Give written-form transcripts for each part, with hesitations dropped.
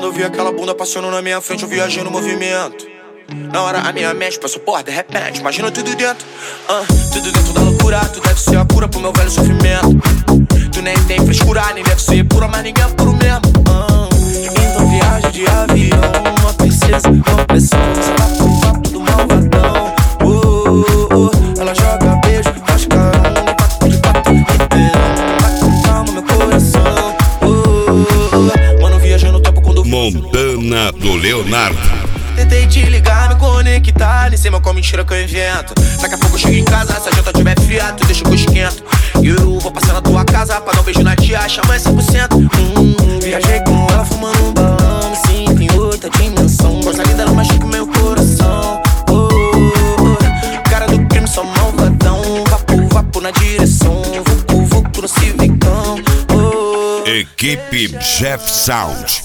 Quando eu vi aquela bunda passando na minha frente, eu viajei no movimento. Na hora a minha mente passou por de repente, imagina tudo dentro. Tudo dentro da loucura, tu deve ser a cura pro meu velho sofrimento. Tu nem tem frescura, nem deve ser pura, mas ninguém é puro mesmo. Então viagem de avião, uma princesa, uma pressão. Você tá com papo do malvadão. Ela joga beijo, faz carão, de quatro, inteirão. Vai com calma meu coração. Mano, viaja no tempo quando Montana do Leonardo. Tentei te ligar, me conectar, nem sei mal qual mentira que eu invento. Daqui a pouco eu chego em casa, se a janta tiver fria, tu deixa que eu esquento. E eu vou passar na tua casa pra dar um beijo na tia, chama 100%. Viajei com ela fumando um balão, me sinto em outra dimensão. Coisa linda, ela machuca meu coração. Cara do crime, só malvadão. Vapo na direção, vucu no civicão. Equipe Jeff Sound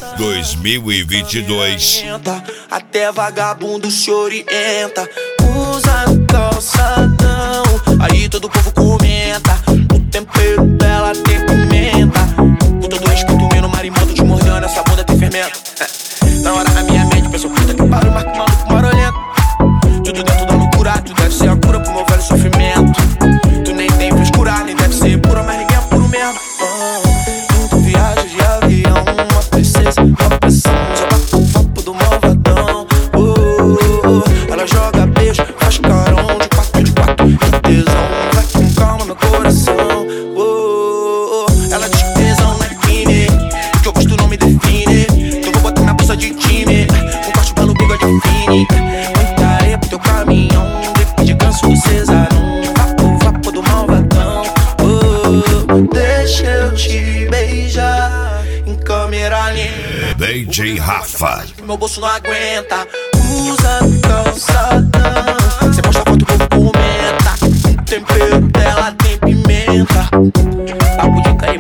2022. Até vagabundo se orienta. Usa calçadão, aí todo o povo comenta. O tempero dela tem pimenta. Com todo respeito, meu marimbondo te mordendo, essa bunda tem fermento. Na hora a minha mente pensou, puta que pariu, marca maluco marolento. Tudo dentro da loucura, tu deve ser a cura pro meu velho sofrimento. Tu nem tem frescura, nem deve ser pura, mas ninguém é puro mesmo. Viagem de avião, uma princesa, uma pressão. Só bate o papo do malvadão. Ela joga beijo, faz carão, de quatro, de tesão. Vai com calma meu coração. Ela diz que tesão não é crime, que eu gosto não me define. Então vou botar na bolsa de time, um corte pelo bigode fine. Muita areia pro teu caminhão, de ganso do cesarão. Vapo do malvadão. Deixa eu te beijar em câmera lenta. DJ Rafa. Meu bolso não aguenta. Usa calçadão. Você posta foto, o povo comenta. O tempero dela tem pimenta. Papo de cair